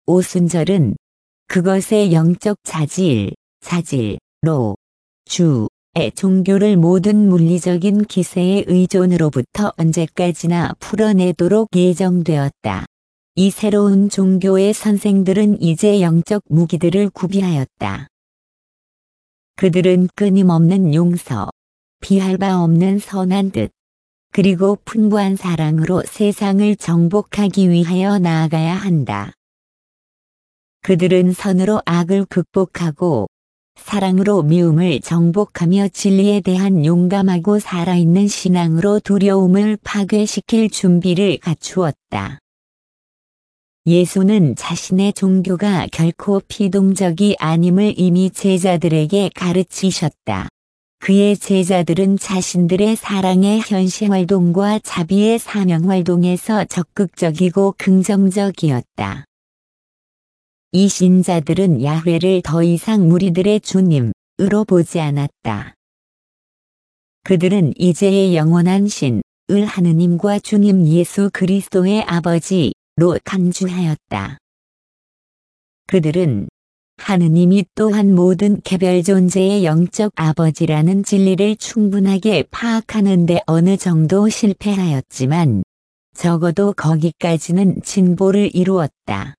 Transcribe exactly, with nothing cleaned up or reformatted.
오순절은 그것의 영적 자질, 자질로 주의 종교를 모든 물리적인 기세의 의존으로부터 언제까지나 풀어내도록 예정되었다. 이 새로운 종교의 선생들은 이제 영적 무기들을 구비하였다. 그들은 끊임없는 용서, 비할 바 없는 선한 뜻, 그리고 풍부한 사랑으로 세상을 정복하기 위하여 나아가야 한다. 그들은 선으로 악을 극복하고 사랑으로 미움을 정복하며 진리에 대한 용감하고 살아있는 신앙으로 두려움을 파괴시킬 준비를 갖추었다. 예수는 자신의 종교가 결코 피동적이 아님을 이미 제자들에게 가르치셨다. 그의 제자들은 자신들의 사랑의 현시활동과 자비의 사명활동에서 적극적이고 긍정적이었다. 이 신자들은 야훼를 더 이상 무리들의 주님으로 보지 않았다. 그들은 이제의 영원한 신을 하느님과 주님 예수 그리스도의 아버지로 간주하였다. 그들은 하느님이 또한 모든 개별 존재의 영적 아버지라는 진리를 충분하게 파악하는 데 어느 정도 실패하였지만 적어도 거기까지는 진보를 이루었다.